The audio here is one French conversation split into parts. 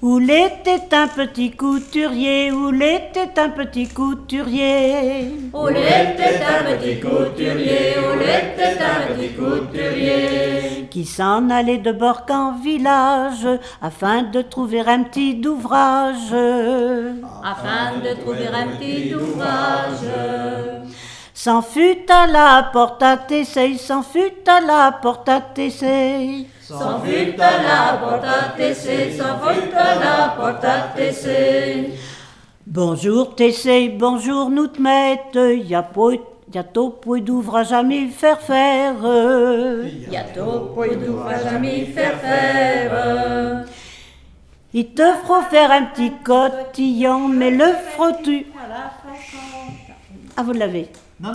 Oul était un petit couturier, Oul était un petit couturier. Oul était un petit couturier, Oul était un petit couturier. Qui s'en allait de bord en village, afin de trouver un petit ouvrage. Afin de trouver un petit ouvrage. S'en fut à la porte à Tessé, s'en fut à la porte à Tessé. S'en fut à la porte à Tessé, s'en fut à la porte à Tessé. Bonjour Tessé, bonjour nous te mette, y a tôt point d'ouvrage à m'y faire faire. Y a tôt point d'ouvrage à m'y faire faire. Il te faut faire un petit cotillon, mais le frottu. Ah, vous l'avez? Non.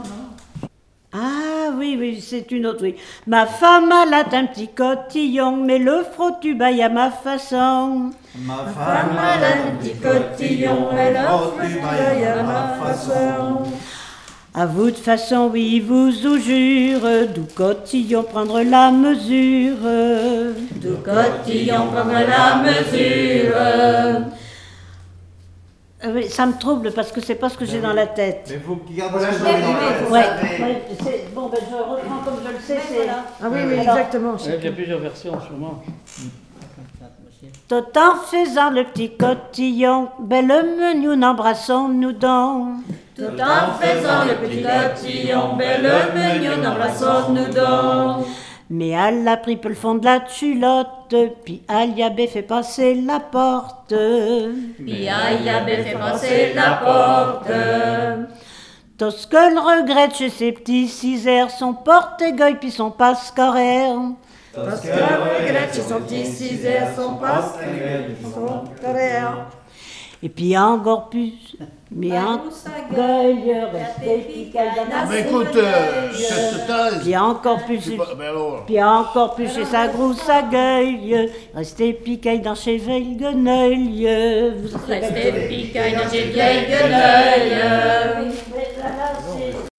Ah oui, c'est une autre, oui. Ma femme, elle a un petit cotillon, mais le frottu baille à ma façon. Ma Femme a un petit cotillon, elle a fait à ma façon. À vous de façon, oui, vous ou jure, d'où cotillon prendre la mesure. Du cotillon prendre la mesure. Oui, ça me trouble parce que c'est pas ce que j'ai dans la tête. Mais faut qu'il garde ce que vous avez dans la tête. Ouais, bon, ben je reprends comme je le sais. Ah oui, Alors, exactement. Il y a plusieurs versions, sûrement. Tout en faisant le petit cotillon, belle menu n'embrassons-nous donc. Tout en faisant le petit cotillon, belle menu, n'embrassons-nous donc. Mais elle a pris peu le fond de la culotte, puis elle y avait fait passer la porte. Puis aïe avait fait passer la porte. Tout ce qu'elle regrette chez ses petits cisères, son porte-égoï puis son passe-carrère. Parce qu'elle regrette chez son petit cisaire, son passe, son carrière. Et puis encore plus, mais encore resté picaille dans Mais écoute, c'est total. puis encore plus, Ben alors. puis encore plus chez sa grosse agueille, resté picaille dans chez vieille gueneuille. Restez picaille dans ses vieilles gueneuilles.